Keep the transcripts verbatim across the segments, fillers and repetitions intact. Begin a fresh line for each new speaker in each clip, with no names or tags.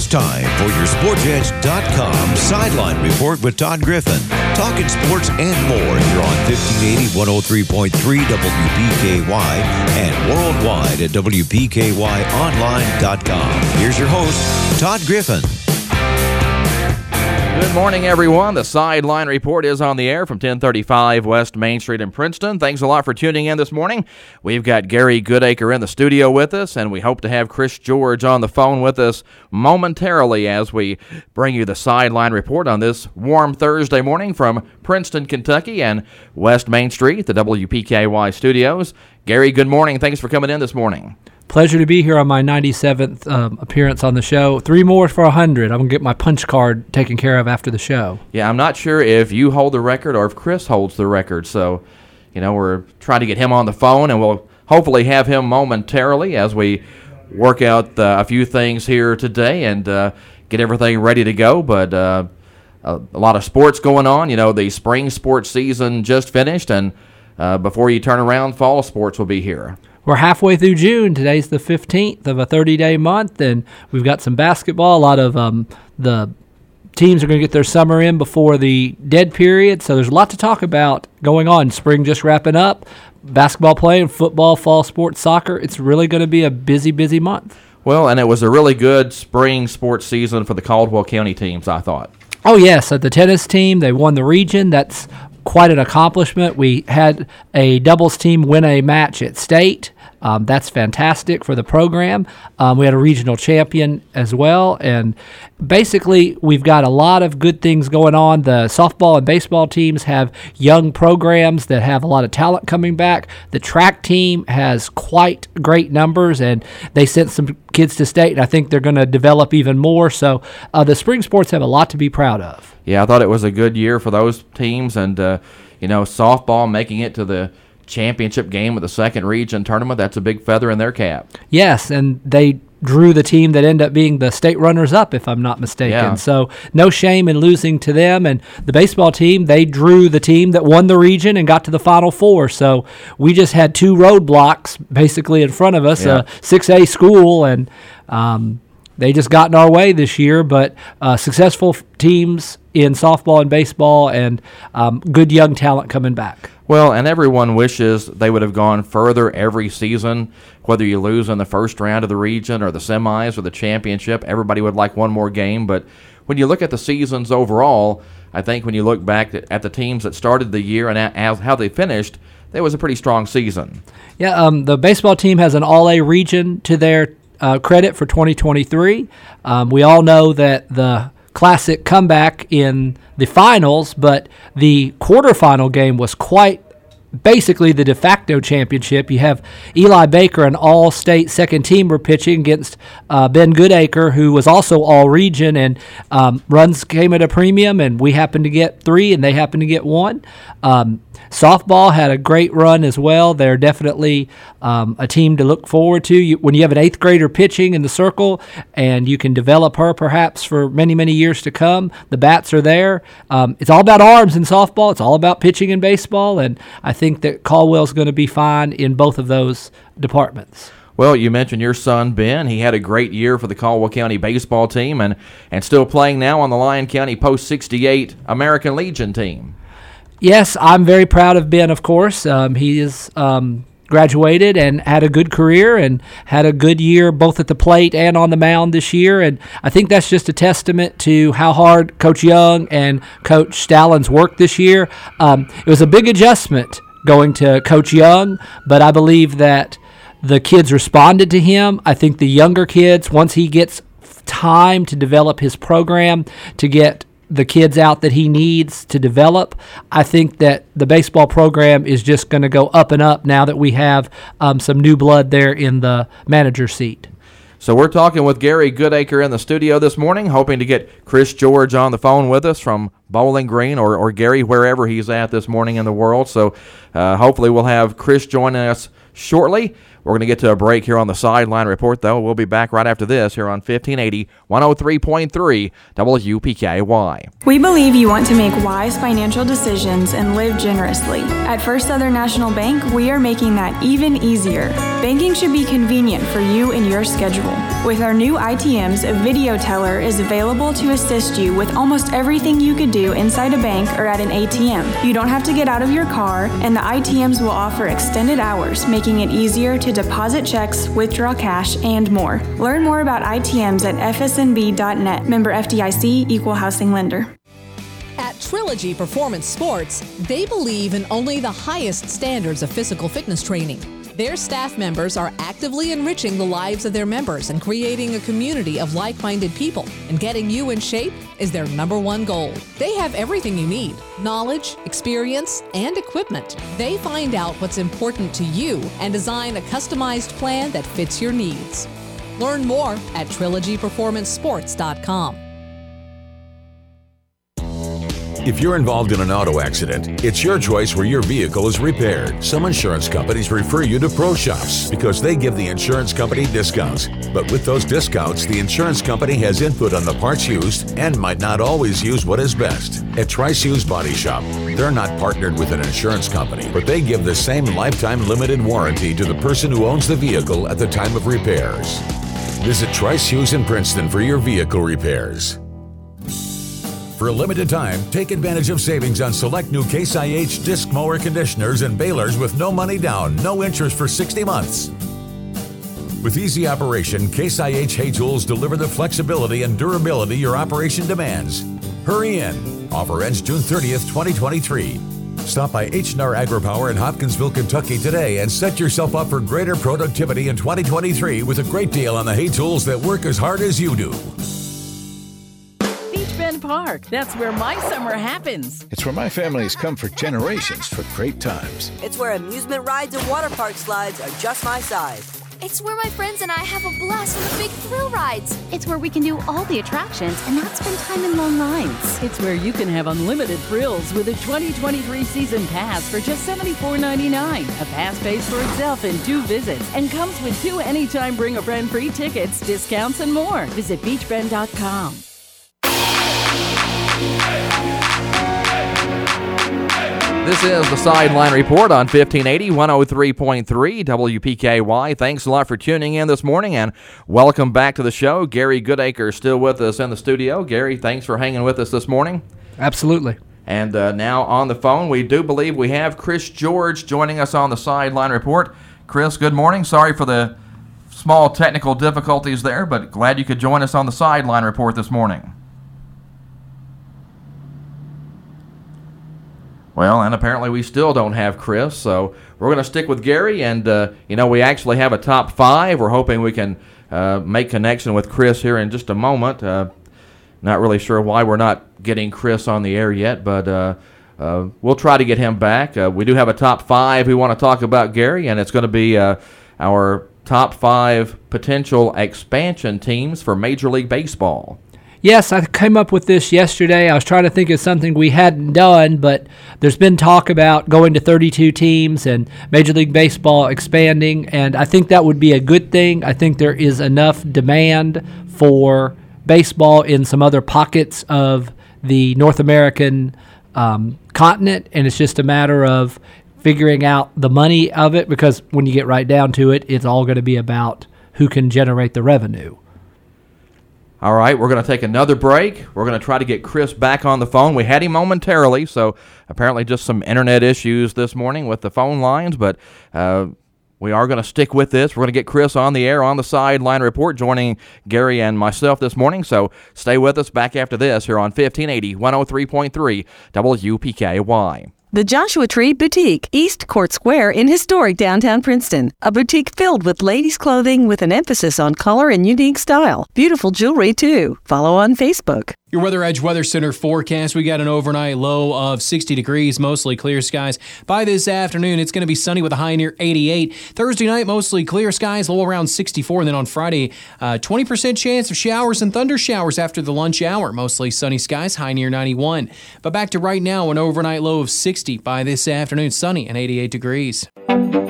It's time for your Sports Edge dot com Sideline Report with Todd Griffin. Talking sports and more here on fifteen eighty, one oh three point three W P K Y and worldwide at W P K Y online dot com. Here's your host, Todd Griffin.
Good morning, everyone. The Sideline Report is on the air from ten thirty-five West Main Street in Princeton. Thanks a lot for tuning in this morning. We've got Gary Goodacre in the studio with us, and we hope to have Chris George on the phone with us momentarily as we bring you the Sideline Report on this warm Thursday morning from Princeton, Kentucky, and West Main Street, the W P K Y studios. Gary, good morning. Thanks for coming in this morning.
Pleasure to be here on my ninety-seventh um, appearance on the show. Three more for one hundred. I'm going to get my punch card taken care of after the show.
Yeah, I'm not sure if you hold the record or if Chris holds the record. So, you know, we're trying to get him on the phone, and we'll hopefully have him momentarily as we work out uh, a few things here today and uh, get everything ready to go. But uh, a, a lot of sports going on. You know, the spring sports season just finished, and uh, before you turn around, fall sports will be here.
We're halfway through June. Today's the fifteenth of a thirty-day month, and we've got some basketball. A lot of um, the teams are going to get their summer in before the dead period, so there's a lot to talk about going on. Spring just wrapping up, basketball playing, football, fall sports, soccer. It's really going to be a busy, busy month.
Well, and it was a really good spring sports season for the Caldwell County teams, I thought.
Oh, yes. At the tennis team, they won the region. That's quite an accomplishment. We had a doubles team win a match at state. Um, that's fantastic for the program. Um, we had a regional champion as well, and basically we've got a lot of good things going on. The softball and baseball teams have young programs that have a lot of talent coming back. The track team has quite great numbers, and they sent some kids to state, and I think they're going to develop even more. So uh, the spring sports have a lot to be proud of.
Yeah, I thought it was a good year for those teams, and uh, you know, softball making it to the championship game of the second region tournament, that's a big feather in their cap.
Yes, and they drew the team that ended up being the state runners-up, if I'm not mistaken.
Yeah.
So no shame in losing to them. And the baseball team, they drew the team that won the region and got to the Final Four. So we just had two roadblocks basically in front of us,
yeah.
a six A school, and um, they just got in our way this year. But uh, successful f- teams in softball and baseball, and um, good young talent coming back.
Well, and everyone wishes they would have gone further every season, whether you lose in the first round of the region or the semis or the championship. Everybody would like one more game. But when you look at the seasons overall, I think when you look back at the teams that started the year and at how they finished, it was a pretty strong season.
Yeah, um, the baseball team has an all-A region to their uh, credit for twenty twenty-three. Um, we all know that the Classic comeback in the finals, but the quarterfinal game was quite basically the de facto championship. You have Eli Baker, an all-state second-teamer, pitching against uh, Ben Goodacre, who was also all-region, and um, runs came at a premium, and we happened to get three, and they happened to get one. Um, softball had a great run as well. They're definitely um, a team to look forward to. You, when you have an eighth grader pitching in the circle, and you can develop her perhaps for many, many years to come, the bats are there. Um, it's all about arms in softball. It's all about pitching in baseball, and I think that Caldwell's going to be fine in both of those departments.
Well, you mentioned your son, Ben. He had a great year for the Caldwell County baseball team and, and still playing now on the Lyon County Post sixty-eight American Legion team.
Yes, I'm very proud of Ben, of course. Um, he is um, graduated and had a good career and had a good year both at the plate and on the mound this year. And I think that's just a testament to how hard Coach Young and Coach Stallin's worked this year. Um, it was a big adjustment going to Coach Young, but I believe that the kids responded to him. I think the younger kids, once he gets time to develop his program, to get the kids out that he needs to develop, I think that the baseball program is just going to go up and up now that we have um, some new blood there in the manager seat.
So we're talking with Gary Goodacre in the studio this morning, hoping to get Chris George on the phone with us from Bowling Green or, or Gary, wherever he's at this morning in the world. So uh, hopefully we'll have Chris joining us shortly. We're going to get to a break here on the Sideline Report, though. We'll be back right after this here on fifteen eighty, one oh three point three W P K Y.
We believe you want to make wise financial decisions and live generously. At First Southern National Bank, we are making that even easier. Banking should be convenient for you and your schedule. With our new I T Ms, a video teller is available to assist you with almost everything you could do inside a bank or at an A T M. You don't have to get out of your car, and the I T Ms will offer extended hours, making it easier to deposit checks, withdraw cash, and more. Learn more about I T Ms at f s n b dot net. Member F D I C, Equal Housing Lender.
At Trilogy Performance Sports, they believe in only the highest standards of physical fitness training. Their staff members are actively enriching the lives of their members and creating a community of like-minded people. And getting you in shape is their number one goal. They have everything you need: knowledge, experience, and equipment. They find out what's important to you and design a customized plan that fits your needs. Learn more at trilogy performance sports dot com.
If you're involved in an auto accident, it's your choice where your vehicle is repaired. Some insurance companies refer you to Pro Shops because they give the insurance company discounts. But with those discounts, the insurance company has input on the parts used and might not always use what is best. At Tri-Shoes Body Shop, they're not partnered with an insurance company, but they give the same lifetime limited warranty to the person who owns the vehicle at the time of repairs. Visit Tri-Shoes in Princeton for your vehicle repairs. For a limited time, take advantage of savings on select new Case I H disc mower conditioners and balers with no money down, no interest for sixty months. With easy operation, Case I H Hay Tools deliver the flexibility and durability your operation demands. Hurry in. Offer ends June thirtieth, twenty twenty-three. Stop by H and R AgriPower in Hopkinsville, Kentucky today and set yourself up for greater productivity in twenty twenty-three with a great deal on the hay tools that work as hard as you do.
Bend Park. That's where my summer happens.
It's where my family has come for generations for great times.
It's where amusement rides and water park slides are just my size.
It's where my friends and I have a blast on the big thrill rides. It's where we can do all the attractions and not spend time in long lines.
It's where you can have unlimited thrills with a twenty twenty-three season pass for just seventy-four ninety-nine. A pass pays for itself in two visits and comes with two anytime bring a friend free tickets, discounts, and more. Visit beach bend dot com.
This is the Sideline Report on fifteen eighty, one oh three point three W P K Y. Thanks a lot for tuning in this morning, and welcome back to the show. Gary Goodacre still with us in the studio. Gary, thanks for hanging with us this morning.
Absolutely.
And uh, now on the phone, we do believe we have Chris George joining us on the Sideline Report. Chris, good morning. Sorry for the small technical difficulties there, but glad you could join us on the Sideline Report this morning. Well, and apparently we still don't have Chris, so we're going to stick with Gary. And, uh, you know, we actually have a top five. We're hoping we can uh, make connection with Chris here in just a moment. Uh, not really sure why we're not getting Chris on the air yet, but uh, uh, we'll try to get him back. Uh, we do have a top five we want to talk about, Gary, and it's going to be uh, our top five potential expansion teams for Major League Baseball.
Yes, I came up with this yesterday. I was trying to think of something we hadn't done, but there's been talk about going to thirty-two teams and Major League Baseball expanding, and I think that would be a good thing. I think there is enough demand for baseball in some other pockets of the North American um, continent, and it's just a matter of figuring out the money of it, because when you get right down to it, it's all going to be about who can generate the revenue.
All right, we're going to take another break. We're going to try to get Chris back on the phone. We had him momentarily, so apparently just some internet issues this morning with the phone lines, but uh, we are going to stick with this. We're going to get Chris on the air on the Sideline Report, joining Gary and myself this morning, so stay with us back after this here on fifteen eighty, one oh three point three W P K Y.
The Joshua Tree Boutique, East Court Square in historic downtown Princeton. A boutique filled with ladies' clothing with an emphasis on color and unique style. Beautiful jewelry, too. Follow on Facebook.
Your Weather Edge Weather Center forecast, we got an overnight low of sixty degrees, mostly clear skies. By this afternoon, it's going to be sunny with a high near eighty-eight. Thursday night, mostly clear skies, low around sixty-four. And then on Friday, uh, twenty percent chance of showers and thunder showers after the lunch hour. Mostly sunny skies, high near ninety-one. But back to right now, an overnight low of sixty. By this afternoon, sunny and eighty-eight degrees.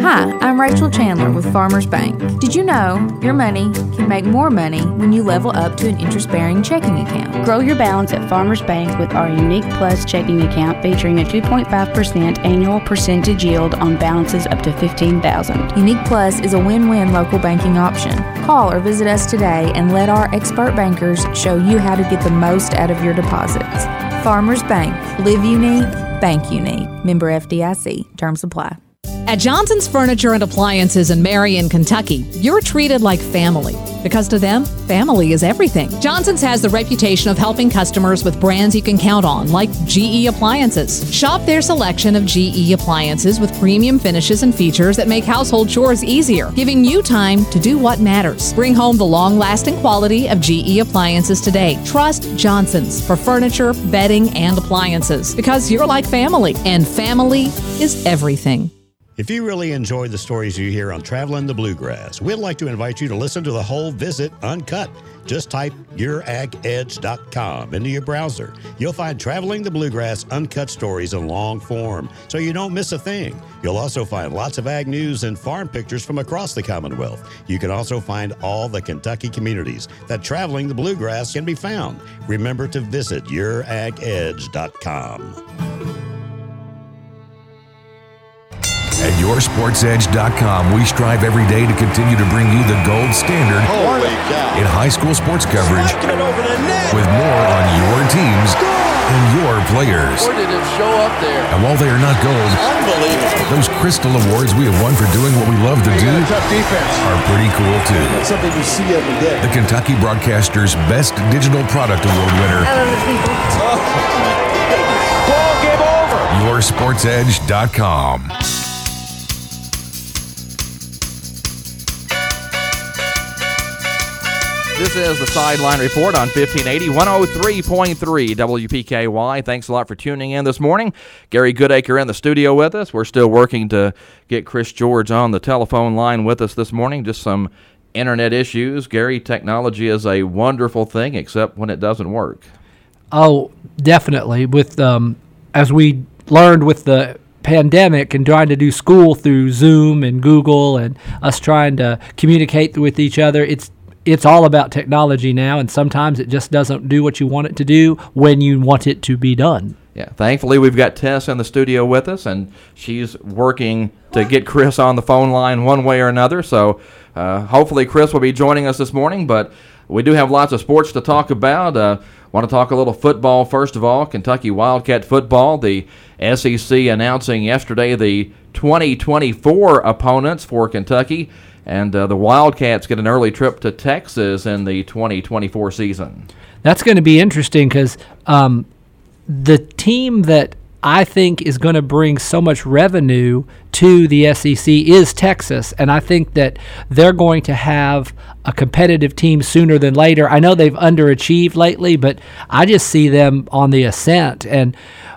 Hi, I'm Rachel Chandler with Farmers Bank. Did you know your money can make more money when you level up to an interest-bearing checking account?
Grow your balance at Farmers Bank with our Unique Plus checking account featuring a two point five percent annual percentage yield on balances up to fifteen thousand dollars.
Unique Plus is a win-win local banking option. Call or visit us today and let our expert bankers show you how to get the most out of your deposits. Farmers Bank. Live unique, bank unique. Member F D I C. Terms apply.
At Johnson's Furniture and Appliances in Marion, Kentucky, you're treated like family. Because to them, family is everything. Johnson's has the reputation of helping customers with brands you can count on, like G E Appliances. Shop their selection of G E appliances with premium finishes and features that make household chores easier, giving you time to do what matters. Bring home the long-lasting quality of G E Appliances today. Trust Johnson's for furniture, bedding, and appliances. Because you're like family, and family is everything.
If you really enjoy the stories you hear on Traveling the Bluegrass, we'd like to invite you to listen to the whole visit uncut. Just type your ag edge dot com into your browser. You'll find Traveling the Bluegrass uncut stories in long form, so you don't miss a thing. You'll also find lots of ag news and farm pictures from across the Commonwealth. You can also find all the Kentucky communities that Traveling the Bluegrass can be found. Remember to visit your ag edge dot com.
At your sports edge dot com, we strive every day to continue to bring you the gold standard in high school sports coverage with more on your teams and your players.
Or did it show up there?
And while they are not gold, those Crystal Awards we have won for doing what we love to do are pretty cool too.
That's something you see every day.
The Kentucky Broadcasters Best Digital Product Award winner.
Ball game over.
your sports edge dot com.
This is the Sideline Report on fifteen eighty, one oh three point three W P K Y. Thanks a lot for tuning in this morning. Gary Goodacre in the studio with us. We're still working to get Chris George on the telephone line with us this morning. Just some internet issues. Gary, technology is a wonderful thing, except when it doesn't work.
Oh, definitely. With um, as we learned with the pandemic and trying to do school through Zoom and Google and us trying to communicate with each other, it's It's all about technology now, and sometimes it just doesn't do what you want it to do when you want it to be done.
Yeah, thankfully we've got Tess in the studio with us, and she's working to get Chris on the phone line one way or another, so uh, hopefully Chris will be joining us this morning, but we do have lots of sports to talk about. Uh, want to talk a little football first of all, Kentucky Wildcat football. The S E C announcing yesterday the twenty twenty-four opponents for Kentucky. And uh, the Wildcats get an early trip to Texas in the twenty twenty-four season.
That's going to be interesting because um, the team that I think is going to bring so much revenue to the S E C is Texas, and I think that they're going to have a competitive team sooner than later. I know they've underachieved lately, but I just see them on the ascent. And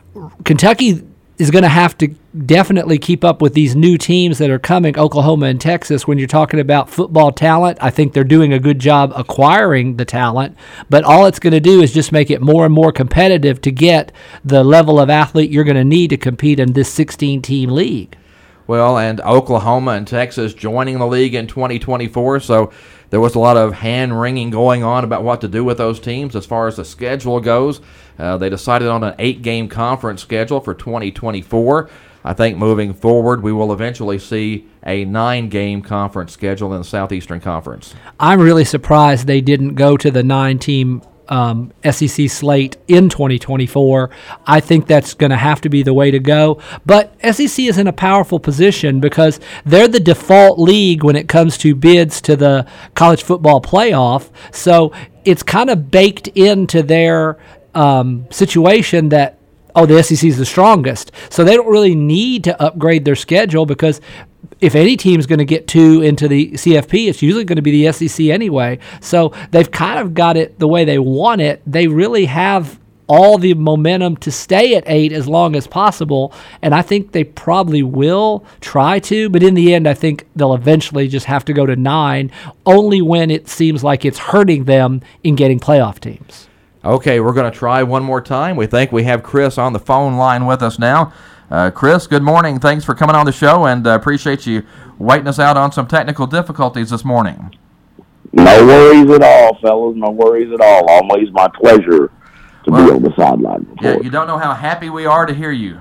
Kentucky is going to have to definitely keep up with these new teams that are coming, Oklahoma and Texas. When you're talking about football talent, I think they're doing a good job acquiring the talent, but all it's going to do is just make it more and more competitive to get the level of athlete you're going to need to compete in this sixteen-team league.
Well, and Oklahoma and Texas joining the league in twenty twenty-four, so there was a lot of hand-wringing going on about what to do with those teams as far as the schedule goes. Uh, they decided on an eight-game conference schedule for twenty twenty-four. I think moving forward, we will eventually see a nine-game conference schedule in the Southeastern Conference.
I'm really surprised they didn't go to the nine-team um, S E C slate in twenty twenty-four. I think that's going to have to be the way to go. But S E C is in a powerful position because they're the default league when it comes to bids to the college football playoff. So it's kind of baked into their um, situation that, oh, the S E C is the strongest. So they don't really need to upgrade their schedule because if any team's going to get two into the C F P, it's usually going to be the S E C anyway. So they've kind of got it the way they want it. They really have all the momentum to stay at eight as long as possible, and I think they probably will try to, but in the end, I think they'll eventually just have to go to nine, only when it seems like it's hurting them in getting playoff teams.
Okay, we're going to try one more time. We think we have Chris on the phone line with us now. Uh, Chris, good morning. Thanks for coming on the show, and uh, appreciate you waiting us out on some technical difficulties this morning.
No worries at all, fellas. No worries at all. Always my pleasure to
well,
be on the sideline report.
Yeah, you don't know how happy we are to hear you.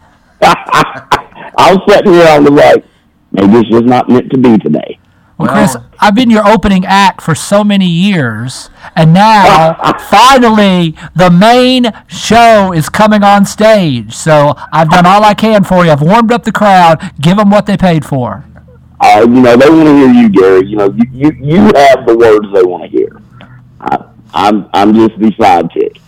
I was sitting here, I was like, maybe it's just not meant to be today.
Well, Chris, I've been your opening act for so many years, and now, finally, the main show is coming on stage. So I've done all I can for you. I've warmed up the crowd. Give them what they paid for.
Uh, you know, they want to hear you, Gary. You know, you, you, you have the words they want to hear. I, I'm, I'm just the sidekick.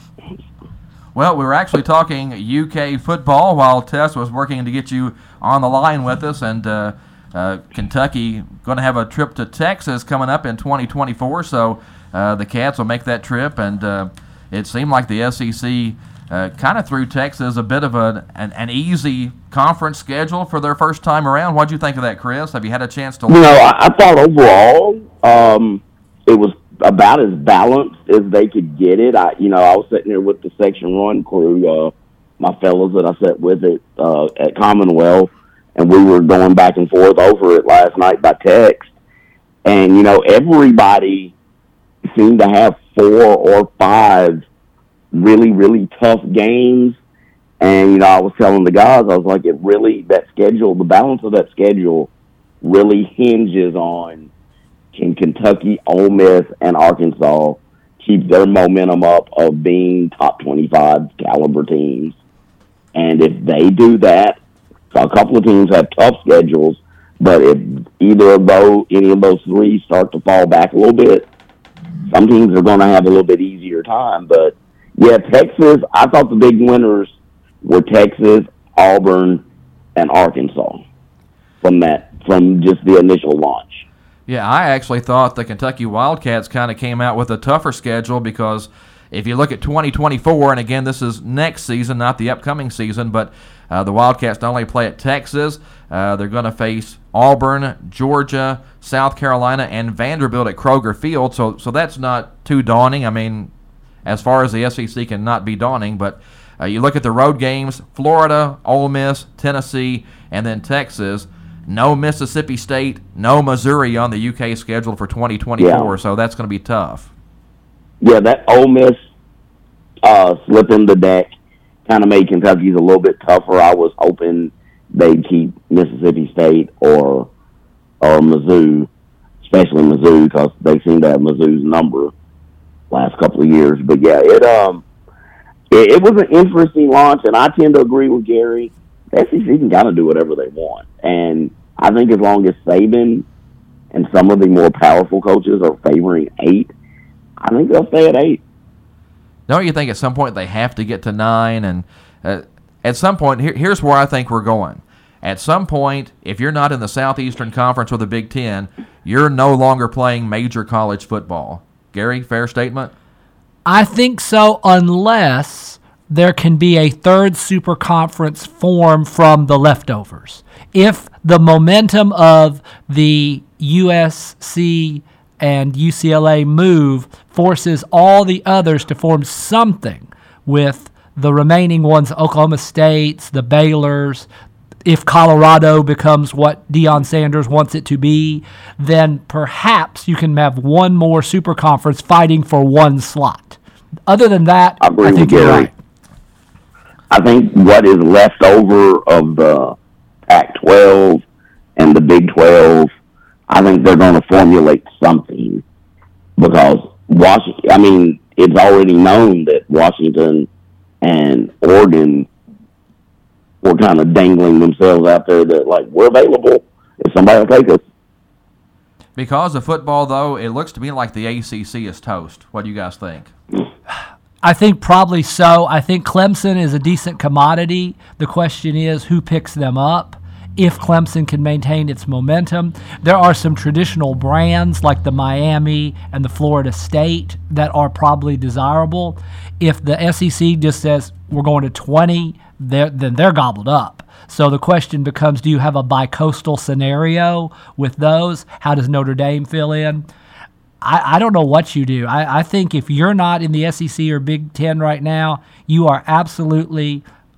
Well, we were actually talking U K football while Tess was working to get you on the line with us, and uh, uh, Kentucky going to have a trip to Texas coming up in twenty twenty-four, so uh, the Cats will make that trip, and uh, it seemed like the S E C uh, kind of threw Texas a bit of a, an, an easy conference schedule for their first time around. What did you think of that, Chris? Have you had a chance to look?
You know, I, I thought overall um, it was about as balanced as they could get it. I, you know, I was sitting there with the Section One crew, uh, my fellows that I sat with it uh, at Commonwealth, and we were going back and forth over it last night by text. And you know, everybody seemed to have four or five really, really tough games. And you know, I was telling the guys, I was like, it really that schedule, the balance of that schedule, really hinges on. Can Kentucky, Ole Miss, and Arkansas keep their momentum up of being top twenty-five caliber teams? And if they do that, so a couple of teams have tough schedules, but if either of those, any of those three start to fall back a little bit, some teams are going to have a little bit easier time. But yeah, Texas, I thought the big winners were Texas, Auburn, and Arkansas from that, from just the initial launch.
Yeah, I actually thought the Kentucky Wildcats kind of came out with a tougher schedule because if you look at twenty twenty-four, and again, this is next season, not the upcoming season, but uh, the Wildcats not only play at Texas, uh, they're going to face Auburn, Georgia, South Carolina, and Vanderbilt at Kroger Field, so so that's not too daunting. I mean, as far as the S E C can not be daunting, but uh, you look at the road games, Florida, Ole Miss, Tennessee, and then Texas. No Mississippi State, no Missouri on the U K schedule for twenty twenty-four, yeah. So that's going to be tough.
Yeah, that Ole Miss uh, slipping the deck kind of made Kentucky's a little bit tougher. I was hoping they'd keep Mississippi State or or Mizzou, especially Mizzou, because they seem to have Mizzou's number last couple of years. But yeah, it um it, it was an interesting launch, and I tend to agree with Gary. The S E C can kind of do whatever they want. And I think as long as Saban and some of the more powerful coaches are favoring eight, I think they'll stay at eight.
Don't you think at some point they have to get to nine? And uh, at some point, here, here's where I think we're going. At some point, if you're not in the Southeastern Conference or the Big Ten, you're no longer playing major college football. Gary, fair statement?
I think so, unless there can be a third super conference form from the leftovers. If the momentum of the U S C and U C L A move forces all the others to form something with the remaining ones, Oklahoma States, the Baylors, if Colorado becomes what Deion Sanders wants it to be, then perhaps you can have one more super conference fighting for one slot. Other than that, I, I think you're right.
I think what is left over of the Pac twelve and the Big twelve, I think they're going to formulate something because Washington, I mean, it's already known that Washington and Oregon were kind of dangling themselves out there that, like, we're available if somebody will take us.
Because of football, though, it looks to me like the A C C is toast. What do you guys think?
I think probably so. I think Clemson is a decent commodity. The question is who picks them up. If Clemson can maintain its momentum, there are some traditional brands like the Miami and the Florida State that are probably desirable. If the S E C just says we're going to twenty, they're, then they're gobbled up. So the question becomes, do you have a bi-coastal scenario with those? How does Notre Dame fill in? I, I don't know what you do. I, I think if you're not in the S E C or Big Ten right now, you are absolutely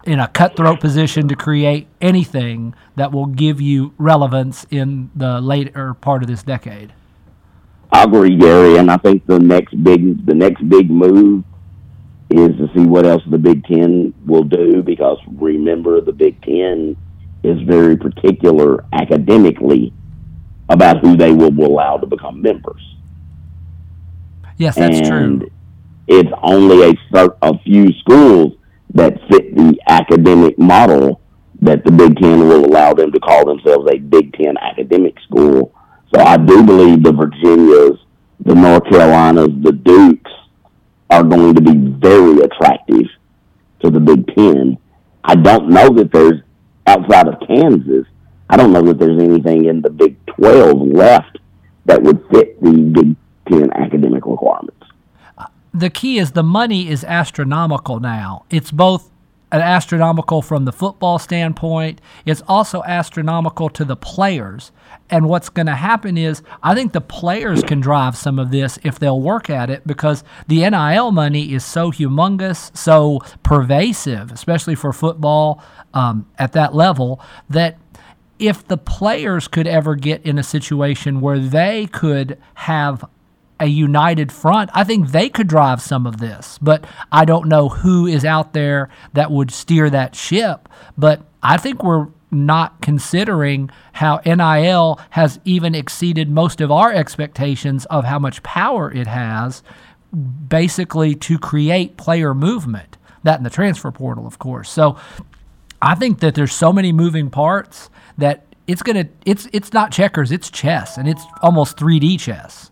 in a cutthroat position to create anything that will give you relevance in the later part of this decade.
I agree, Gary, and I think the next big the next big move is to see what else the Big Ten will do, because remember, the Big Ten is very particular academically about who they will allow to become members.
Yes, that's
and
true.
It's only a, cert- a few schools that fit the academic model that the Big Ten will allow them to call themselves a Big Ten academic school. So I do believe the Virginias, the North Carolinas, the Dukes are going to be very attractive to the Big Ten. I don't know that there's, outside of Kansas, I don't know that there's anything in the Big twelve left that would fit the Big Ten academic requirements.
The key is the money is astronomical now. It's both an astronomical from the football standpoint. It's also astronomical to the players. And what's going to happen is I think the players can drive some of this if they'll work at it, because the N I L money is so humongous, so pervasive, especially for football um, at that level, that if the players could ever get in a situation where they could have a united front, I think they could drive some of this. But I don't know who is out there that would steer that ship. But I think we're not considering how N I L has even exceeded most of our expectations of how much power it has, basically to create player movement. That and the transfer portal, of course. So I think that there's so many moving parts that it's gonna it's it's not checkers, it's chess, and it's almost three D chess.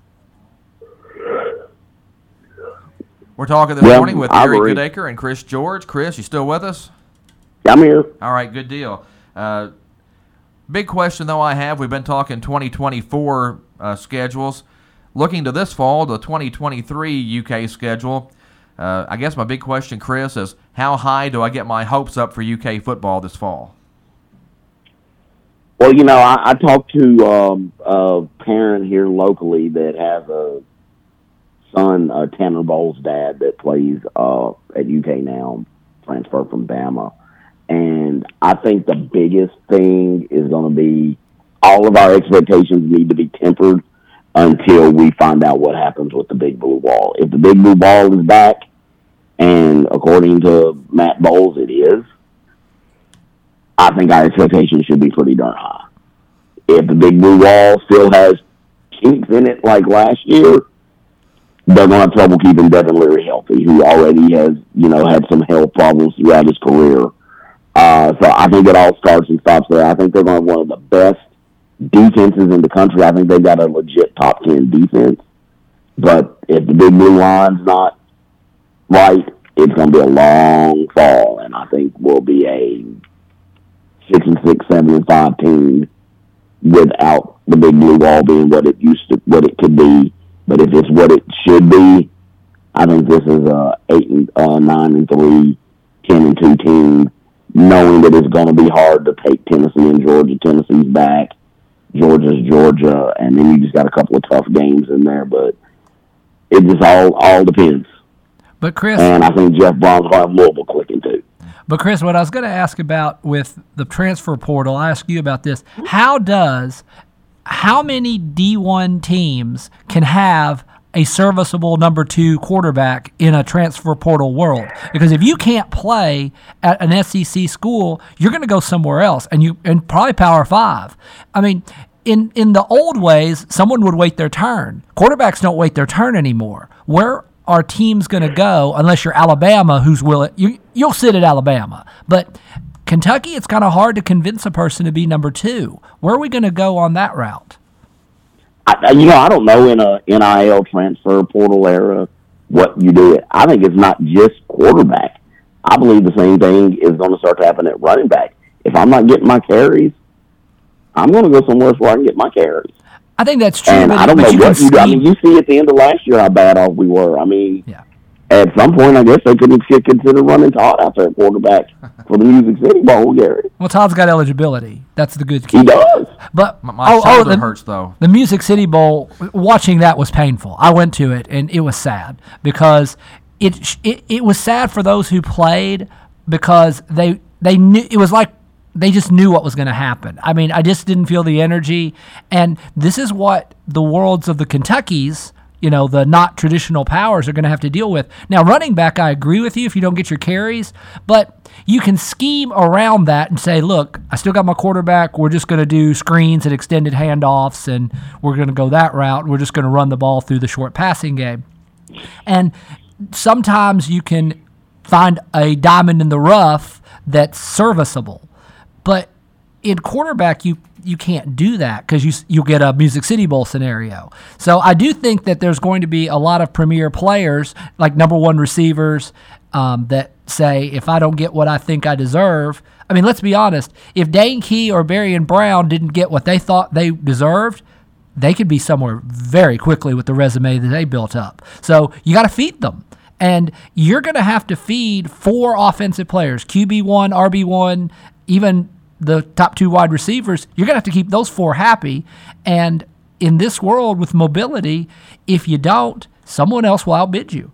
We're talking this
yeah,
morning with
I
Gary
agree.
Goodacre and Chris George. Chris, you still with us?
I'm here.
All right, good deal. Uh, big question, though, I have. We've been talking twenty twenty-four uh, schedules. Looking to this fall, the twenty twenty-three U K schedule, uh, I guess my big question, Chris, is how high do I get my hopes up for U K football this fall?
Well, you know, I, I talked to um, a parent here locally that has a son, uh, Tanner Bowles' dad, that plays uh, at U K now, transferred from Bama. And I think the biggest thing is going to be all of our expectations need to be tempered until we find out what happens with the Big Blue Wall. If the Big Blue Wall is back, and according to Matt Bowles it is, I think our expectations should be pretty darn high. If the Big Blue Wall still has kinks in it like last year, they're going to have trouble keeping Devin Leary healthy, who already has, you know, had some health problems throughout his career. Uh, so I think it all starts and stops there. I think they're going to have one of the best defenses in the country. I think they've got a legit top ten defense. But if the Big Blue line's not right, it's going to be a long fall, and I think we'll be a six and six, seven and five team without the Big Blue Wall being what it used to, what it could be. But if it's what it should be, I think this is a eight and uh, nine and three, ten and two team, knowing that it's going to be hard to take Tennessee and Georgia. Tennessee's back, Georgia's Georgia, and then you just got a couple of tough games in there. But it just all all depends.
But Chris,
and I think Jeff Brown's going to have Louisville clicking too.
But Chris, what I was going to ask about with the transfer portal, I ask you about this. How does how many D one teams can have a serviceable number two quarterback in a transfer portal world? Because if you can't play at an S E C school, you're going to go somewhere else, and you and probably Power Five. I mean, in in the old ways, someone would wait their turn. Quarterbacks don't wait their turn anymore. Where are teams going to go unless you're Alabama, who's willing? You you'll sit at Alabama, but Kentucky, it's kind of hard to convince a person to be number two. Where are we going to go on that route?
I, you know, I don't know in a N I L transfer portal era what you do. I think it's not just quarterback. I believe the same thing is going to start to happen at running back. If I'm not getting my carries, I'm going to go somewhere where I can get my carries.
I think that's true.
And
but,
I don't know
you
what you do. I
scheme.
mean, you see at the end of last year how bad off we were. I mean,
yeah.
At some point, I guess they could consider running Todd out there at quarterback for the Music City Bowl, Gary.
Well, Todd's got eligibility. That's the good key.
He does.
But
my, my
oh,
shoulder
oh, the,
hurts, though.
The Music City Bowl, watching that was painful. I went to it, and it was sad because it it, it was sad for those who played, because they they knew it was like they just knew what was going to happen. I mean, I just didn't feel the energy, and this is what the worlds of the Kentuckys, you know, the not traditional powers are going to have to deal with. Now, running back, I agree with you if you don't get your carries, but you can scheme around that and say, look, I still got my quarterback. We're just going to do screens and extended handoffs, and we're going to go that route. We're just going to run the ball through the short passing game. And sometimes you can find a diamond in the rough that's serviceable. But in quarterback, you you can't do that because you you'll get a Music City Bowl scenario. So I do think that there's going to be a lot of premier players, like number one receivers, um, that say, if I don't get what I think I deserve, I mean, let's be honest, if Dane Key or Berrien Brown didn't get what they thought they deserved, they could be somewhere very quickly with the resume that they built up. So you got to feed them. And you're going to have to feed four offensive players, Q B one, R B one, even the top two wide receivers. You're going to have to keep those four happy. And in this world with mobility, if you don't, someone else will outbid you.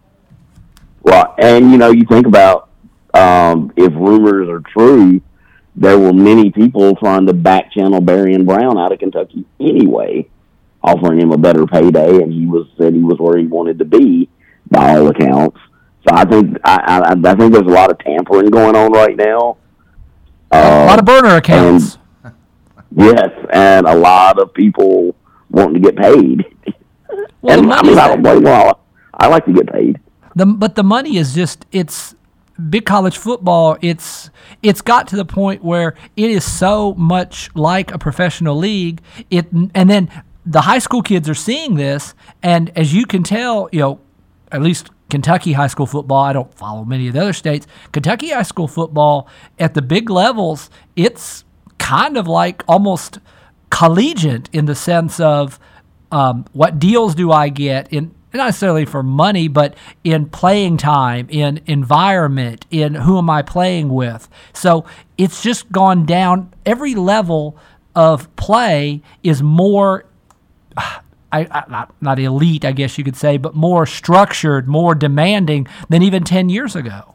Well, and, you know, you think about um, if rumors are true, there were many people trying to back channel Berrien Brown out of Kentucky anyway, offering him a better payday, and he was said he was where he wanted to be by all accounts. So I think I, I, I think there's a lot of tampering going on right now. Uh,
a lot of burner accounts.
And, yes, and a lot of people wanting to get paid.
Well,
and I mean, I don't blame them. I like to get paid.
The, but the money is just, it's big college football. It's it's got to the point where it is so much like a professional league. It and then the high school kids are seeing this, and as you can tell, you know, at least Kentucky high school football, I don't follow many of the other states. Kentucky high school football at the big levels, it's kind of like almost collegiate in the sense of um, what deals do I get in. Not necessarily for money, but in playing time, in environment, in who am I playing with. So it's just gone down. Every level of play is more, I, I, not, not elite, I guess you could say, but more structured, more demanding than even ten years ago.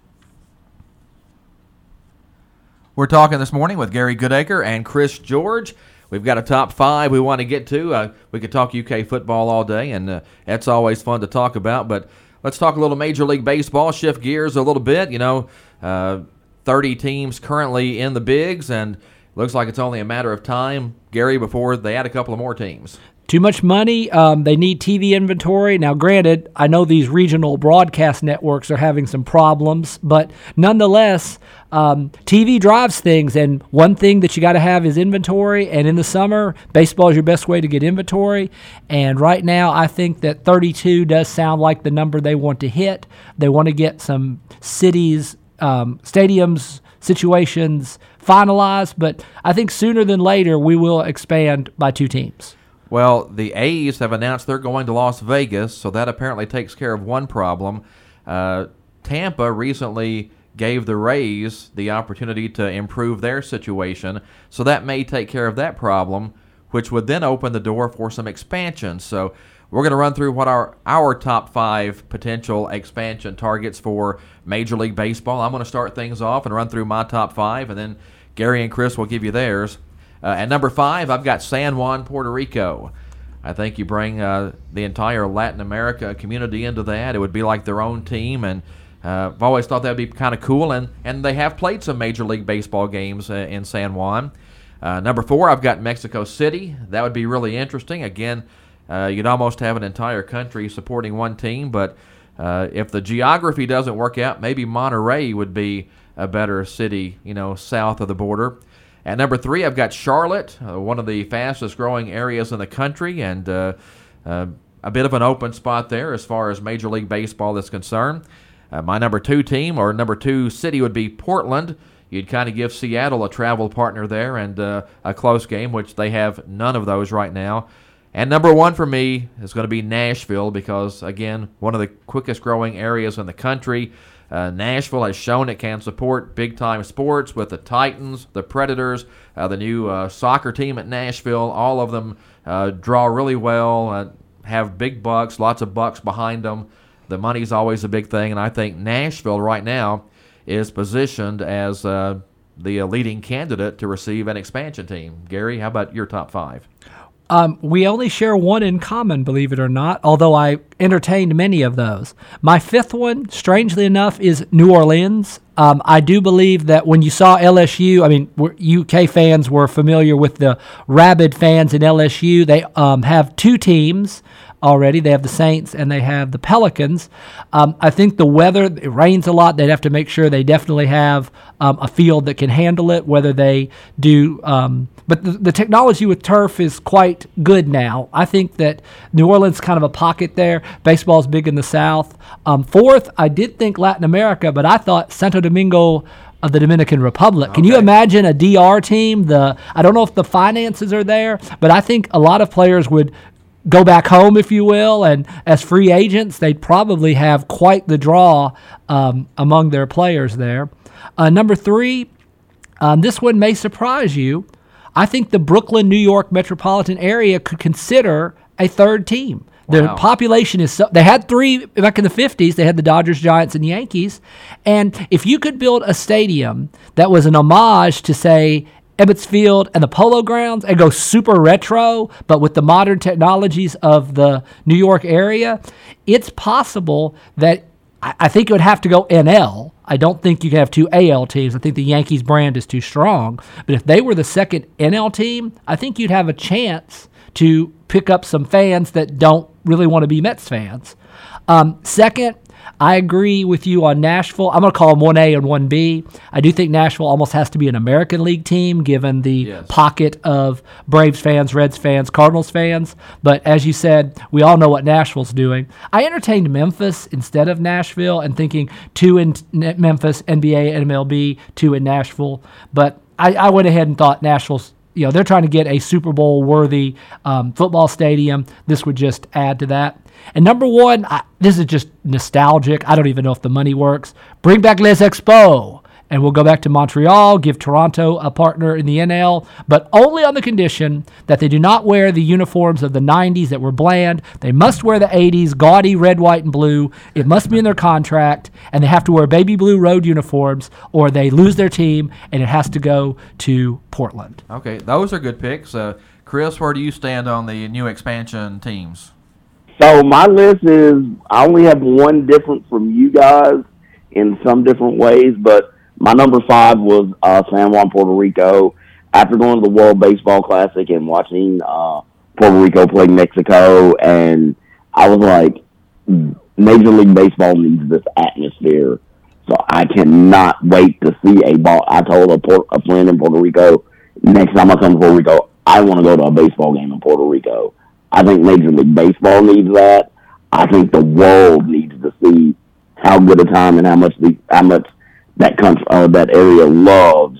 We're talking this morning with Gary Goodacre and Chris George. We've got a top five we want to get to. Uh, we could talk U K football all day, and uh, that's always fun to talk about. But let's talk a little Major League Baseball, shift gears a little bit. You know, uh, thirty teams currently in the bigs, and looks like it's only a matter of time, Gary, before they add a couple of more teams.
Too much money. Um, they need T V inventory. Now, granted, I know these regional broadcast networks are having some problems, but nonetheless, um, T V drives things, and one thing that you got to have is inventory, and in the summer, baseball is your best way to get inventory, and right now, I think that thirty-two does sound like the number they want to hit. They want to get some cities, um, stadiums, situations finalized, but I think sooner than later, we will expand by two teams.
Well, the A's have announced they're going to Las Vegas, so that apparently takes care of one problem. Uh, Tampa recently gave the Rays the opportunity to improve their situation, so that may take care of that problem, which would then open the door for some expansion. So we're going to run through what are our top five potential expansion targets for Major League Baseball. I'm going to start things off and run through my top five, and then Gary and Chris will give you theirs. Uh, at number five, I've got San Juan, Puerto Rico. I think you bring uh, the entire Latin America community into that. It would be like their own team, and uh, I've always thought that would be kind of cool, and, and they have played some Major League Baseball games uh, in San Juan. Uh, number four, I've got Mexico City. That would be really interesting. Again, uh, you'd almost have an entire country supporting one team, but uh, if the geography doesn't work out, maybe Monterrey would be a better city, you know, south of the border. At number three, I've got Charlotte, uh, one of the fastest-growing areas in the country, and uh, uh, a bit of an open spot there as far as Major League Baseball is concerned. Uh, my number two team, or number two city, would be Portland. You'd kind of give Seattle a travel partner there and uh, a close game, which they have none of those right now. And number one for me is going to be Nashville because, again, one of the quickest-growing areas in the country. Uh, Nashville has shown it can support big-time sports with the Titans, the Predators, uh, the new uh, soccer team at Nashville. All of them uh, draw really well, uh, have big bucks, lots of bucks behind them. The money's always a big thing, and I think Nashville right now is positioned as uh, the uh, leading candidate to receive an expansion team. Gary, how about your top five?
Um, we only share one in common, believe it or not, although I entertained many of those. My fifth one, strangely enough, is New Orleans. Um, I do believe that when you saw L S U, I mean, U K fans were familiar with the rabid fans in L S U. They um, have two teams already. They have the Saints and they have the Pelicans. Um, I think the weather, it rains a lot. They'd have to make sure they definitely have um, a field that can handle it, whether they do. Um, but the, the technology with turf is quite good now. I think that New Orleans kind of a pocket there. Baseball's big in the South. Um, fourth, I did think Latin America, but I thought Santo Domingo of the Dominican Republic. Can okay. you imagine a D R team? The I don't know if the finances are there, but I think a lot of players would go back home, if you will, and as free agents, they'd probably have quite the draw um, among their players there. Uh, number three, um, this one may surprise you. I think the Brooklyn, New York metropolitan area could consider a third team. Wow. Their population is so, they had three back in the fifties. They had the Dodgers, Giants, and Yankees. And if you could build a stadium that was an homage to, say, Ebbets Field and the Polo Grounds and go super retro, but with the modern technologies of the New York area, it's possible that I, I think it would have to go N L. I don't think you can have two A L teams. I think the Yankees brand is too strong. But if they were the second N L team, I think you'd have a chance to pick up some fans that don't really want to be Mets fans. Um, second, I agree with you on Nashville. I'm going to call them one A and one B. I do think Nashville almost has to be an American League team given the yes. pocket of Braves fans, Reds fans, Cardinals fans. But as you said, we all know what Nashville's doing. I entertained Memphis instead of Nashville and thinking two in Memphis, N B A and M L B, two in Nashville. But I, I went ahead and thought Nashville's, you know, they're trying to get a Super Bowl-worthy um, football stadium. This would just add to that. And number one, I, this is just nostalgic. I don't even know if the money works. Bring back Les Expos, and we'll go back to Montreal, give Toronto a partner in the N L, but only on the condition that they do not wear the uniforms of the nineties that were bland. They must wear the eighties, gaudy red, white, and blue. It must be in their contract, and they have to wear baby blue road uniforms, or they lose their team, and it has to go to Portland.
Okay, those are good picks. Uh, Chris, where do you stand on the new expansion teams?
So my list is, I only have one different from you guys in some different ways, but my number five was uh, San Juan, Puerto Rico. After going to the World Baseball Classic and watching uh, Puerto Rico play Mexico, and I was like, Major League Baseball needs this atmosphere. So I cannot wait to see a ball. I told a, Port- a friend in Puerto Rico, next time I come to Puerto Rico, I want to go to a baseball game in Puerto Rico. I think Major League Baseball needs that. I think the world needs to see how good a time and how much the how much that country uh, that area loves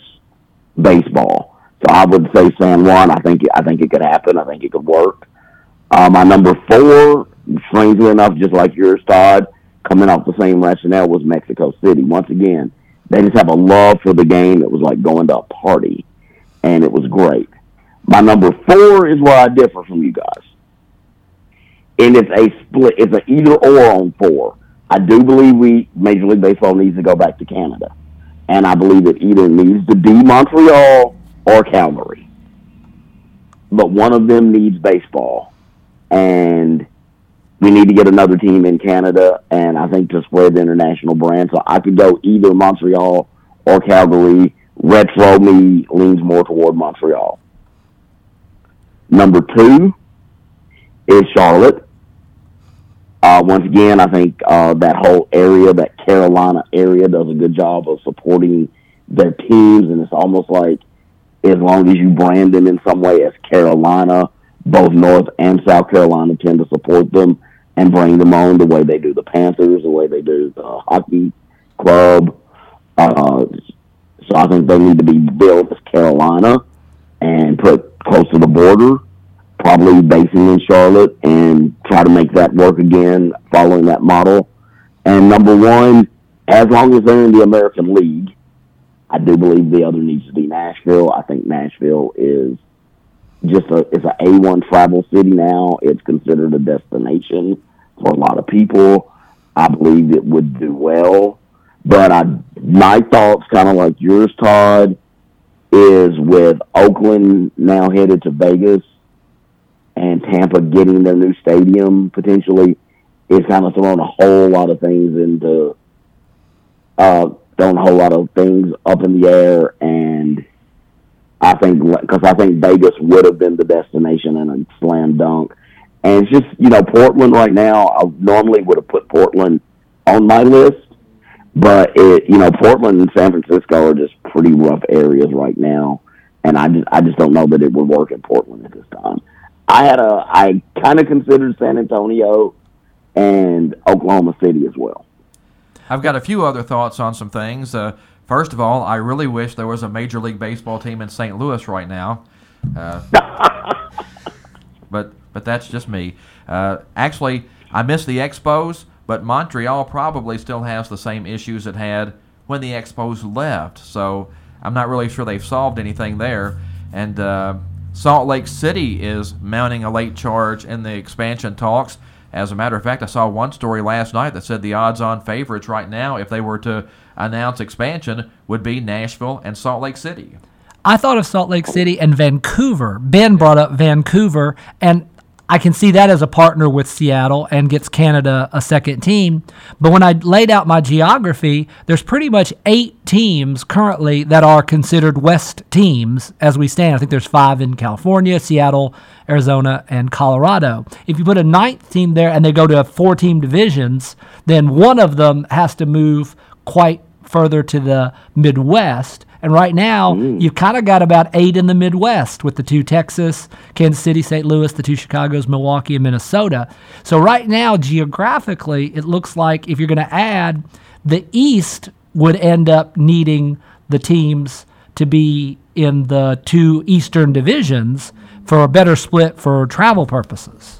baseball. So I would say San Juan. I think I think it could happen. I think it could work. Uh, my number four, strangely enough, just like yours, Todd, coming off the same rationale, was Mexico City. Once again, they just have a love for the game. It was like going to a party, and it was great. My number four is where I differ from you guys. And it's a split. It's an either or on four. I do believe we Major League Baseball needs to go back to Canada, and I believe it either needs to be Montreal or Calgary. But one of them needs baseball, and we need to get another team in Canada. And I think to spread the international brand, so I could go either Montreal or Calgary. Retro me leans more toward Montreal. Number two is Charlotte. Uh, once again, I think uh, that whole area, that Carolina area, does a good job of supporting their teams, and it's almost like as long as you brand them in some way as Carolina, both North and South Carolina tend to support them and bring them on the way they do the Panthers, the way they do the hockey club. Uh, so I think they need to be built as Carolina and put close to the border, probably basing in Charlotte, and try to make that work again following that model. And number one, as long as they're in the American League, I do believe the other needs to be Nashville. I think Nashville is just a it's an A one travel city now. It's considered a destination for a lot of people. I believe it would do well. But I, my thoughts, kind of like yours, Todd, is with Oakland now headed to Vegas and Tampa getting their new stadium potentially, it's kind of thrown a whole lot of things into, uh, thrown a whole lot of things up in the air. And I think, because I think Vegas would have been the destination and a slam dunk. And it's just, you know, Portland right now, I normally would have put Portland on my list. But, it, you know, Portland and San Francisco are just pretty rough areas right now. And I just I just don't know that it would work in Portland at this time. I had a I kind of considered San Antonio and Oklahoma City as well.
I've got a few other thoughts on some things. Uh, first of all, I really wish there was a Major League Baseball team in Saint Louis right now. Uh, but but that's just me. Uh, actually, I miss the Expos. But Montreal probably still has the same issues it had when the Expos left. So I'm not really sure they've solved anything there. And uh, Salt Lake City is mounting a late charge in the expansion talks. As a matter of fact, I saw one story last night that said the odds-on favorites right now, if they were to announce expansion, would be Nashville and Salt Lake City.
I thought of Salt Lake City and Vancouver. Ben brought up Vancouver, and I can see that as a partner with Seattle and gets Canada a second team. But when I laid out my geography, there's pretty much eight teams currently that are considered West teams as we stand. I think there's five in California, Seattle, Arizona, and Colorado. If you put a ninth team there and they go to four-team divisions, then one of them has to move quite further to the Midwest. And right now, mm. you've kind of got about eight in the Midwest with the two Texas, Kansas City, Saint Louis, the two Chicagos, Milwaukee, and Minnesota. So right now, geographically, it looks like if you're going to add, the East would end up needing the teams to be in the two Eastern divisions for a better split for travel purposes.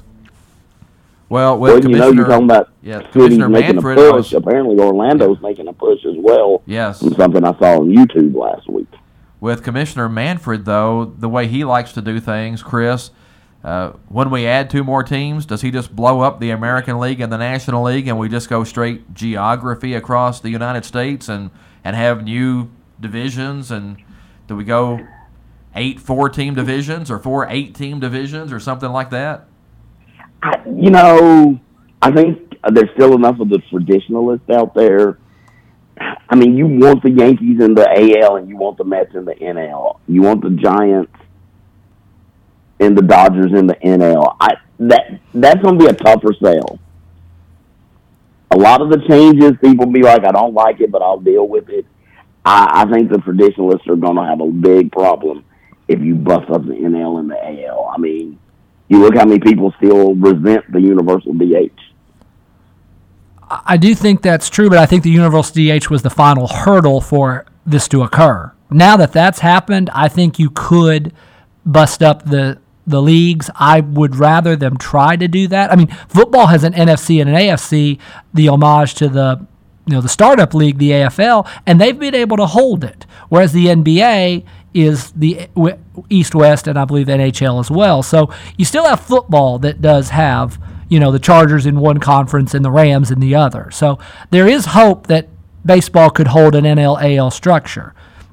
Well, with
well,
Commissioner,
you know, you're talking about
yeah,
cities
Commissioner
making
Manfred
a push.
was,
Apparently, Orlando's yeah. making a push as well.
Yes.
From something I saw on YouTube last week.
With Commissioner Manfred, though, the way he likes to do things, Chris, uh, when we add two more teams, does he just blow up the American League and the National League, and we just go straight geography across the United States and, and have new divisions? And do we go eight four-team divisions or four eight-team divisions or something like that?
I, you know, I think there's still enough of the traditionalists out there. I mean, you want the Yankees in the A L and you want the Mets in the N L. You want the Giants and the Dodgers in the N L. I, that that's going to be a tougher sell. A lot of the changes, people be like, I don't like it, but I'll deal with it. I, I think the traditionalists are going to have a big problem if you bust up the N L and the A L. I mean, you look how many people still resent the universal D H.
I do think that's true, but I think the universal D H was the final hurdle for this to occur. Now that that's happened, I think you could bust up the the leagues. I would rather them try to do that. I mean, football has an N F C and an A F C, the homage to the you know the startup league, the A F L, and they've been able to hold it. Whereas the N B A is the East-West, and I believe N H L as well. So you still have football that does have, you know, the Chargers in one conference and the Rams in the other. So there is hope that baseball could hold an N L A L structure.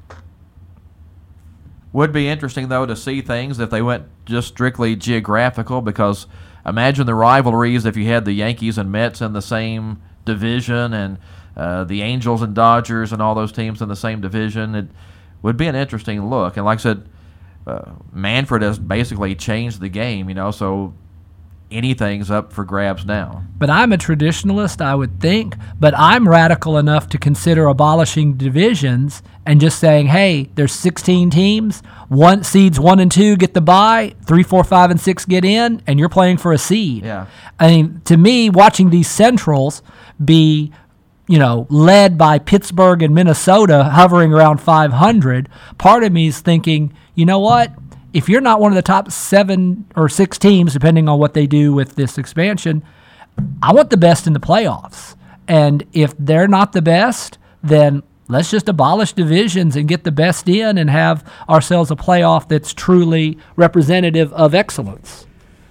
Would be interesting, though, to see things if they went just strictly geographical, because imagine the rivalries if you had the Yankees and Mets in the same division and uh, the Angels and Dodgers and all those teams in the same division. It would be an interesting look. And like I said, uh, Manfred has basically changed the game, you know, so anything's up for grabs now.
But I'm a traditionalist, I would think, but I'm radical enough to consider abolishing divisions and just saying, hey, there's sixteen teams, one seeds one and two get the bye, three, four, five, and six get in, and you're playing for a seed.
Yeah.
I mean, to me, watching these Centrals be, you know, led by Pittsburgh and Minnesota hovering around five hundred, part of me is thinking, you know what? If you're not one of the top seven or six teams, depending on what they do with this expansion, I want the best in the playoffs. And if they're not the best, then let's just abolish divisions and get the best in and have ourselves a playoff that's truly representative of excellence.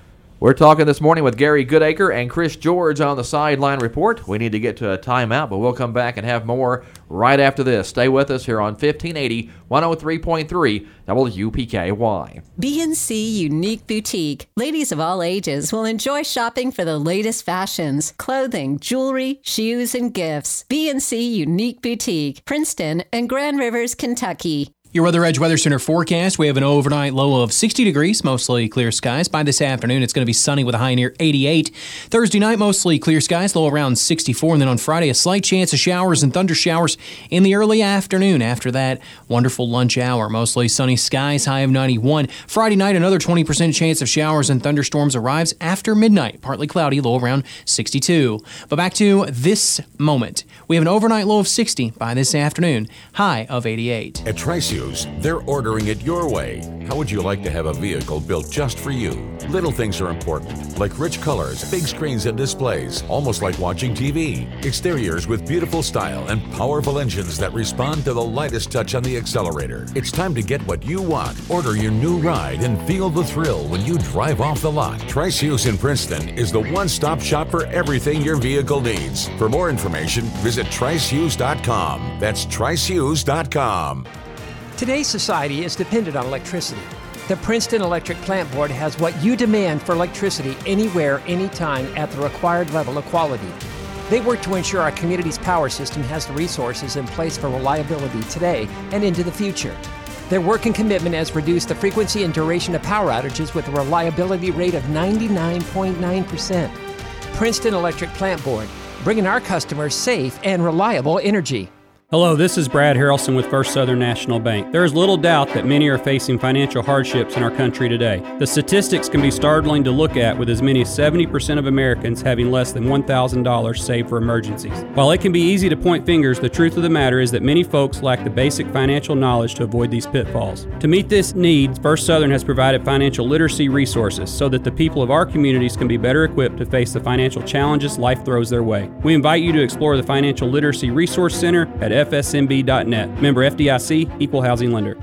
We're talking this morning with Gary Goodacre and Chris George on the Sideline Report. We need to get to a timeout, but we'll come back and have more right after this. Stay with us here on fifteen eighty, one oh three point three W P K Y.
B and C Unique Boutique. Ladies of all ages will enjoy shopping for the latest fashions, clothing, jewelry, shoes, and gifts. B and C Unique Boutique, Princeton and Grand Rivers, Kentucky.
Your Weather Edge Weather Center forecast. We have an overnight low of sixty degrees, mostly clear skies. By this afternoon, it's going to be sunny with a high near eighty-eight. Thursday night, mostly clear skies, low around sixty-four. And then on Friday, a slight chance of showers and thunder showers in the early afternoon. After that, wonderful lunch hour, mostly sunny skies, high of ninety-one. Friday night, another twenty percent chance of showers and thunderstorms arrives after midnight. Partly cloudy, low around sixty-two. But back to this moment. We have an overnight low of sixty. By this afternoon, high of eighty-eight.
At Tri-Hughes, they're ordering it your way. How would you like to have a vehicle built just for you? Little things are important, like rich colors, big screens and displays, almost like watching T V. Exteriors with beautiful style and powerful engines that respond to the lightest touch on the accelerator. It's time to get what you want. Order your new ride and feel the thrill when you drive off the lot. Tri-Hughes in Princeton is the one-stop shop for everything your vehicle needs. For more information, visit Tri Hughes dot com. That's Tri Hughes dot com.
Today's society is dependent on electricity. The Princeton Electric Plant Board has what you demand for electricity anywhere, anytime, at the required level of quality. They work to ensure our community's power system has the resources in place for reliability today and into the future. Their work and commitment has reduced the frequency and duration of power outages with a reliability rate of ninety-nine point nine percent. Princeton Electric Plant Board, bringing our customers safe and reliable energy.
Hello, this is Brad Harrelson with First Southern National Bank. There is little doubt that many are facing financial hardships in our country today. The statistics can be startling to look at, with as many as seventy percent of Americans having less than one thousand dollars saved for emergencies. While it can be easy to point fingers, the truth of the matter is that many folks lack the basic financial knowledge to avoid these pitfalls. To meet this need, First Southern has provided financial literacy resources so that the people of our communities can be better equipped to face the financial challenges life throws their way. We invite you to explore the Financial Literacy Resource Center at F S M B dot net. Member F D I C, Equal Housing Lender.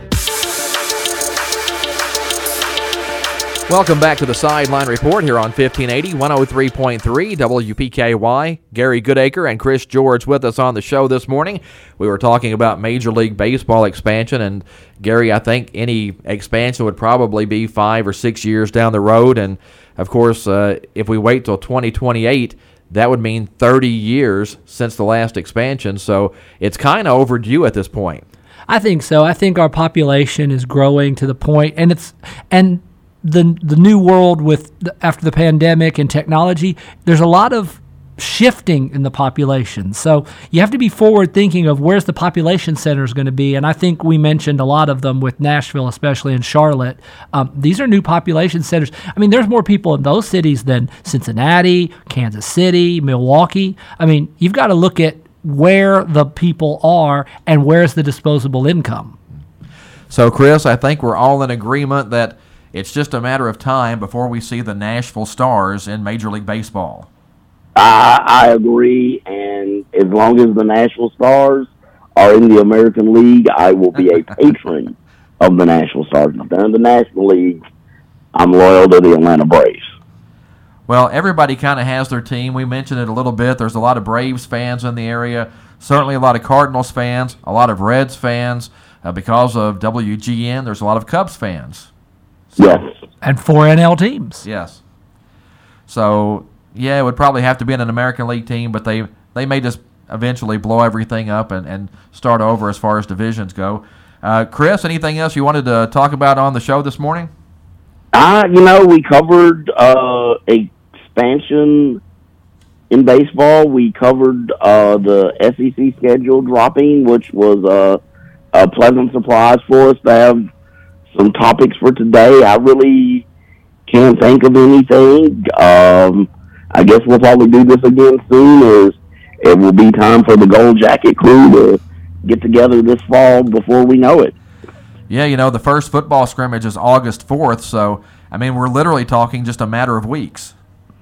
Welcome back to the Sideline Report here on fifteen eighty, one oh three point three W P K Y. Gary Goodacre and Chris George with us on the show this morning. We were talking about Major League Baseball expansion, and Gary, I think any expansion would probably be five or six years down the road, and of course, uh, if we wait till twenty twenty-eight, that would mean thirty years since the last expansion, so it's kind of overdue at this point.
I think so. I think our population is growing to the point, and it's and the the new world with the, after the pandemic and technology, there's a lot of shifting in the population. So you have to be forward thinking of where's the population centers going to be, and I think we mentioned a lot of them with Nashville, especially in Charlotte. Um, these are new population centers. I mean, there's more people in those cities than Cincinnati, Kansas City, Milwaukee. I mean, you've got to look at where the people are and where's the disposable income.
So, Chris, I think we're all in agreement that it's just a matter of time before we see the Nashville Stars in Major League Baseball.
I, I agree, and as long as the Nashville Stars are in the American League, I will be a patron of the Nashville Stars. If they're in the National League, I'm loyal to the Atlanta Braves.
Well, everybody kind of has their team. We mentioned it a little bit. There's a lot of Braves fans in the area, certainly a lot of Cardinals fans, a lot of Reds fans. Uh, because of W G N, there's a lot of Cubs fans.
So, yes.
And four N L teams.
Yes. So, yeah, it would probably have to be in an American League team, but they, they may just eventually blow everything up and, and start over as far as divisions go. Uh, Chris, anything else you wanted to talk about on the show this morning?
Uh, you know, we covered uh, expansion in baseball. We covered uh, the S E C schedule dropping, which was uh, a pleasant surprise for us to have some topics for today. I really can't think of anything. Um, I guess we'll probably do this again soon. As it will be time for the Gold Jacket crew to get together this fall before we know it.
Yeah, you know, the first football scrimmage is August fourth, so, I mean, we're literally talking just a matter of weeks.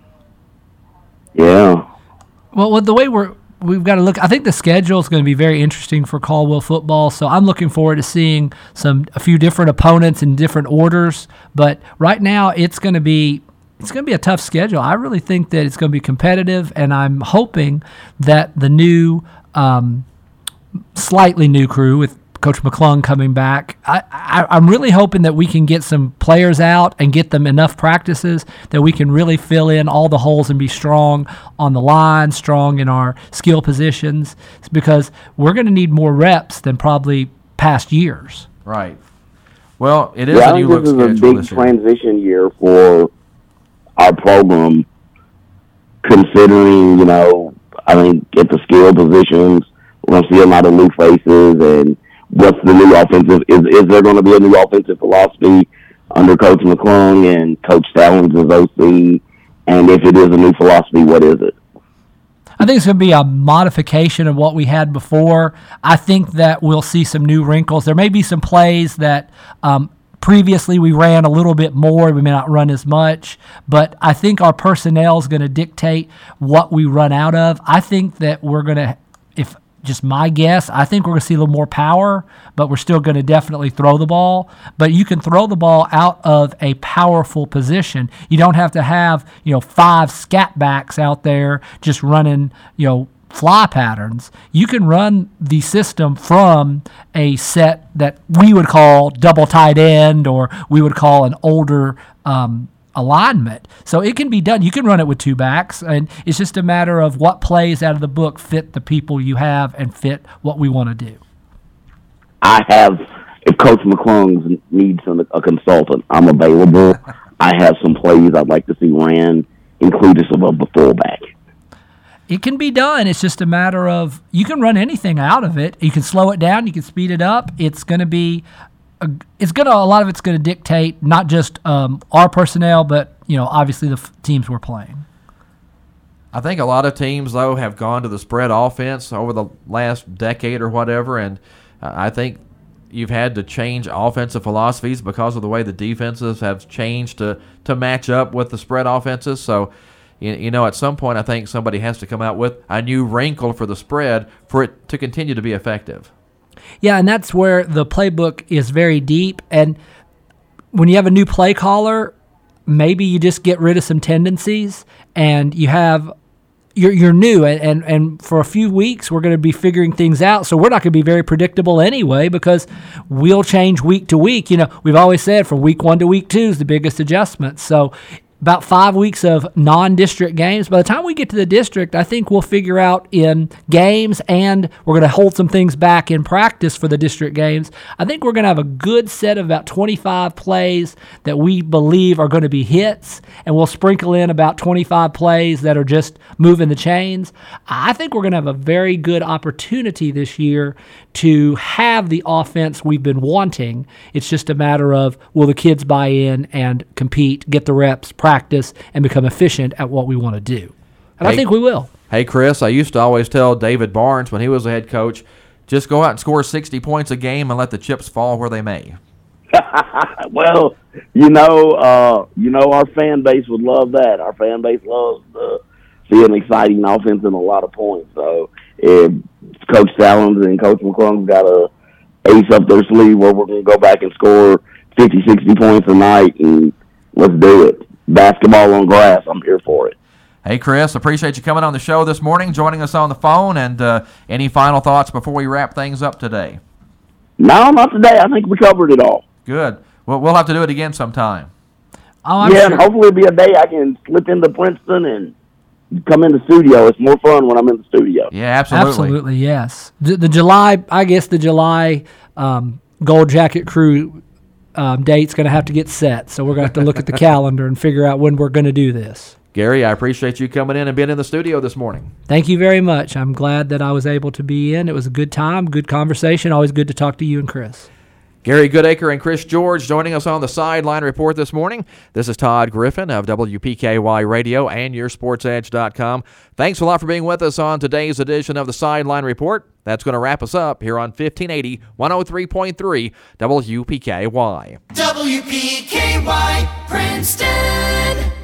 Yeah.
Well, the way we're, we've got to look, I think the schedule is going to be very interesting for Caldwell football, so I'm looking forward to seeing some a few different opponents in different orders, but right now it's going to be it's going to be a tough schedule. I really think that it's going to be competitive, and I'm hoping that the new, um, slightly new crew with Coach McClung coming back, I, I, I'm really hoping that we can get some players out and get them enough practices that we can really fill in all the holes and be strong on the line, strong in our skill positions, because we're going to need more reps than probably past years.
Right. Well, it is
yeah,
a new look schedule.
This is a big transition year for our program, considering, you know, I think at the skill positions, we're going to see a lot of new faces, and what's the new offensive, is, is there going to be a new offensive philosophy under Coach McClung and Coach Stallings as O C, and if it is a new philosophy, what is it?
I think it's going to be a modification of what we had before. I think that we'll see some new wrinkles. There may be some plays that um, previously we ran a little bit more. We may not run as much, but I think our personnel is going to dictate what we run out of. I think that we're going to, if just my guess, I think we're going to see a little more power, but we're still going to definitely throw the ball. But you can throw the ball out of a powerful position. You don't have to have, you know, five scat backs out there just running, you know, fly patterns. You can run the system from a set that we would call double tight end, or we would call an older um alignment. So it can be done. You can run it with two backs, and it's just a matter of what plays out of the book fit the people you have and fit what we want to do.
I have, if Coach McClung needs a consultant, I'm available. I have some plays I'd like to see ran, inclusive of the fullback.
It can be done. It's just a matter of, you can run anything out of it. You can slow it down. You can speed it up. It's going to be It's gonna. A lot of it's gonna dictate not just um, our personnel, but you know, obviously the f- teams we're playing.
I think a lot of teams though have gone to the spread offense over the last decade or whatever, and uh, I think you've had to change offensive philosophies because of the way the defenses have changed to to match up with the spread offenses. So, you, you know, at some point, I think somebody has to come out with a new wrinkle for the spread for it to continue to be effective.
Yeah, and that's where the playbook is very deep. And when you have a new play caller, maybe you just get rid of some tendencies, and you have you're you're new, and and, and for a few weeks we're going to be figuring things out. So we're not going to be very predictable anyway, because we'll change week to week. You know, we've always said from week one to week two is the biggest adjustment. So about five weeks of non-district games. By the time we get to the district, I think we'll figure out in games, and we're going to hold some things back in practice for the district games. I think we're going to have a good set of about twenty-five plays that we believe are going to be hits, and we'll sprinkle in about twenty-five plays that are just moving the chains. I think we're going to have a very good opportunity this year to have the offense we've been wanting. It's just a matter of, will the kids buy in and compete, get the reps, practice, and become efficient at what we want to do. And hey, I think we will.
Hey, Chris, I used to always tell David Barnes when he was the head coach, just go out and score sixty points a game and let the chips fall where they may.
Well, you know, uh, you know, our fan base would love that. Our fan base loves to see an exciting offense and a lot of points. So if Coach Stallings and Coach McClung's got a ace up their sleeve where we're going to go back and score fifty, sixty points a night, and let's do it. Basketball on grass, I'm here for it.
Hey, Chris, appreciate you coming on the show this morning, joining us on the phone, and uh, any final thoughts before we wrap things up today?
No, not today. I think we covered it all.
Good. Well, we'll have to do it again sometime.
Oh, I'm
yeah,
sure.
and hopefully it'll be a day I can slip into Princeton and come in the studio. It's more fun when I'm in the studio.
Yeah, absolutely.
Absolutely, yes. The, the July, I guess the July um, Gold Jacket Crew Um, date's going to have to get set, so we're going to have to look at the calendar and figure out when we're going to do this.
Gary, I appreciate you coming in and being in the studio this morning.
Thank you very much. I'm glad that I was able to be in. It was a good time, good conversation. Always good to talk to you and Chris.
Gary Goodacre and Chris George joining us on the Sideline Report this morning. This is Todd Griffin of W P K Y Radio and your sports edge dot com. Thanks a lot for being with us on today's edition of the Sideline Report. That's going to wrap us up here on fifteen eighty, one oh three point three W P K Y.
W P K Y Princeton.